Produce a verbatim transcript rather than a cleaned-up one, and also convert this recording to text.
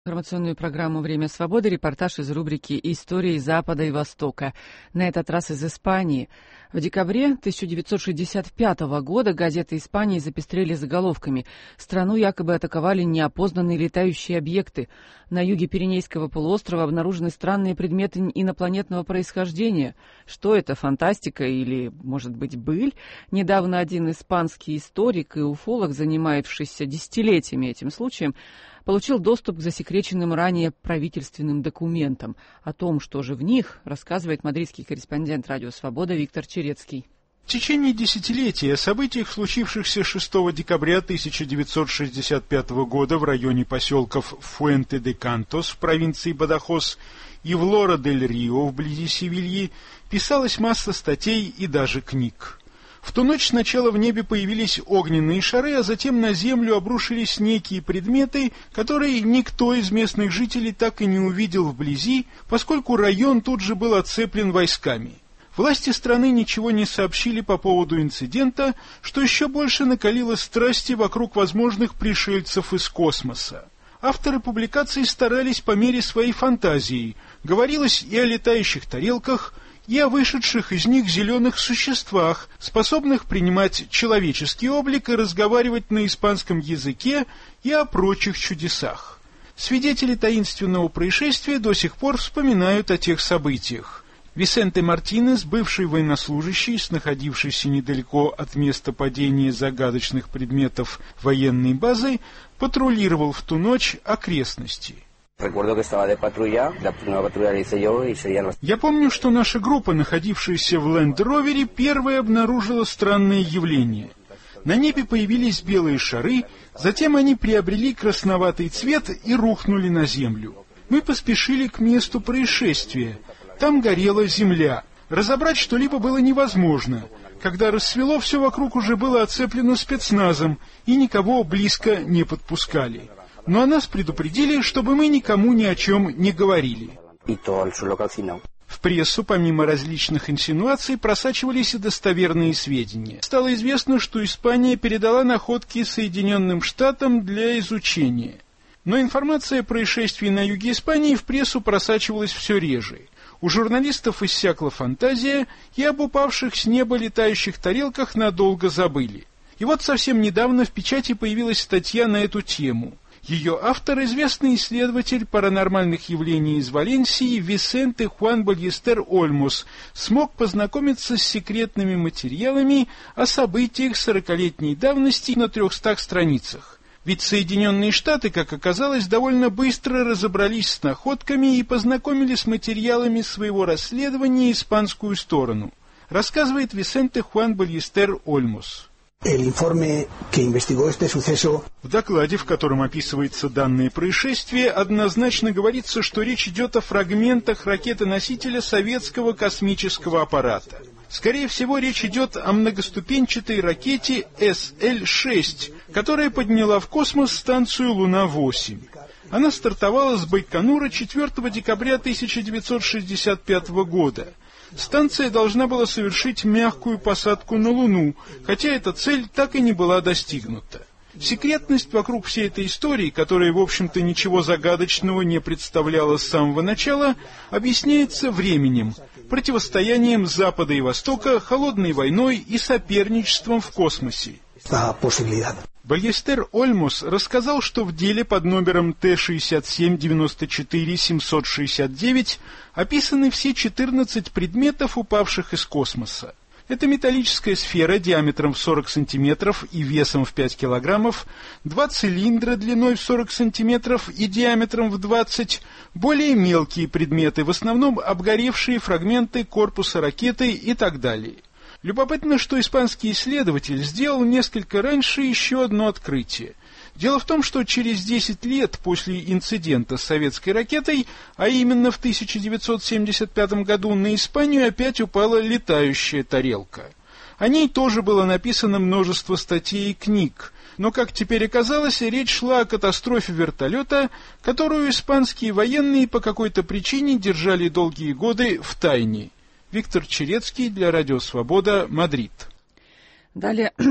Информационную программу «Время свободы», репортаж из рубрики «Истории Запада и Востока». На этот раз из Испании. В декабре тысяча девятьсот шестьдесят пятого года газеты Испании запестрели заголовками. Страну якобы атаковали неопознанные летающие объекты. На юге Пиренейского полуострова обнаружены странные предметы инопланетного происхождения. Что это, фантастика или, может быть, быль? Недавно один испанский историк и уфолог, занимавшийся десятилетиями этим случаем, получил доступ к засекреченным ранее правительственным документам. О том, что же в них, рассказывает мадридский корреспондент «Радио Свобода» Виктор Черецкий. В течение десятилетия о событиях, случившихся шестого декабря тысяча девятьсот шестьдесят пятого года в районе поселков Фуэнте-де-Кантос в провинции Бадахос и в Лора-дель-Рио вблизи Севильи, писалась масса статей и даже книг. В ту ночь сначала в небе появились огненные шары, а затем на землю обрушились некие предметы, которые никто из местных жителей так и не увидел вблизи, поскольку район тут же был оцеплен войсками. Власти страны ничего не сообщили по поводу инцидента, что еще больше накалило страсти вокруг возможных пришельцев из космоса. Авторы публикаций старались по мере своей фантазии. Говорилось и о летающих тарелках, и о вышедших из них зеленых существах, способных принимать человеческий облик и разговаривать на испанском языке, и о прочих чудесах. Свидетели таинственного происшествия до сих пор вспоминают о тех событиях. Висенте Мартинес, бывший военнослужащий, находившийся недалеко от места падения загадочных предметов военной базы, патрулировал в ту ночь окрестности. Я помню, что наша группа, находившаяся в Ленд-Ровере, первая обнаружила странное явление. На небе появились белые шары, затем они приобрели красноватый цвет и рухнули на землю. Мы поспешили к месту происшествия. Там горела земля. Разобрать что-либо было невозможно. Когда рассвело, все вокруг уже было оцеплено спецназом, и никого близко не подпускали. Но о нас предупредили, чтобы мы никому ни о чем не говорили. В прессу, помимо различных инсинуаций, просачивались и достоверные сведения. Стало известно, что Испания передала находки Соединенным Штатам для изучения. Но информация о происшествии на юге Испании в прессу просачивалась все реже. У журналистов иссякла фантазия, и об упавших с неба летающих тарелках надолго забыли. И вот совсем недавно в печати появилась статья на эту тему. Ее автор – известный исследователь паранормальных явлений из Валенсии Висенте Хуан Бальестер Ольмос, смог познакомиться с секретными материалами о событиях сорокалетней давности на трехстах страницах. Ведь Соединенные Штаты, как оказалось, довольно быстро разобрались с находками и познакомили с материалами своего расследования испанскую сторону. Рассказывает Висенте Хуан Бальестер Ольмос. В докладе, в котором описывается данное происшествие, однозначно говорится, что речь идет о фрагментах ракеты-носителя советского космического аппарата. Скорее всего, речь идет о многоступенчатой ракете эс эл шесть, которая подняла в космос станцию Луна восемь. Она стартовала с Байконура четвёртого декабря тысяча девятьсот шестьдесят пятого года. Станция должна была совершить мягкую посадку на Луну, хотя эта цель так и не была достигнута. Секретность вокруг всей этой истории, которая, в общем-то, ничего загадочного не представляла с самого начала, объясняется временем, противостоянием Запада и Востока, холодной войной и соперничеством в космосе. Бальестер Ольмос рассказал, что в деле под номером Т шестьдесят семь девяносто четыре семьсот шестьдесят девять описаны все четырнадцать предметов, упавших из космоса. Это металлическая сфера диаметром в сорок сантиметров и весом в пять килограммов, два цилиндра длиной в сорок сантиметров и диаметром в двадцать, более мелкие предметы, в основном обгоревшие фрагменты корпуса ракеты и так далее. Любопытно, что испанский исследователь сделал несколько раньше еще одно открытие. Дело в том, что через десять лет после инцидента с советской ракетой, а именно в тысяча девятьсот семьдесят пятом году, на Испанию опять упала летающая тарелка. О ней тоже было написано множество статей и книг, но, как теперь оказалось, речь шла о катастрофе вертолета, которую испанские военные по какой-то причине держали долгие годы в тайне. Виктор Черецкий для Радио Свобода, Мадрид. Далее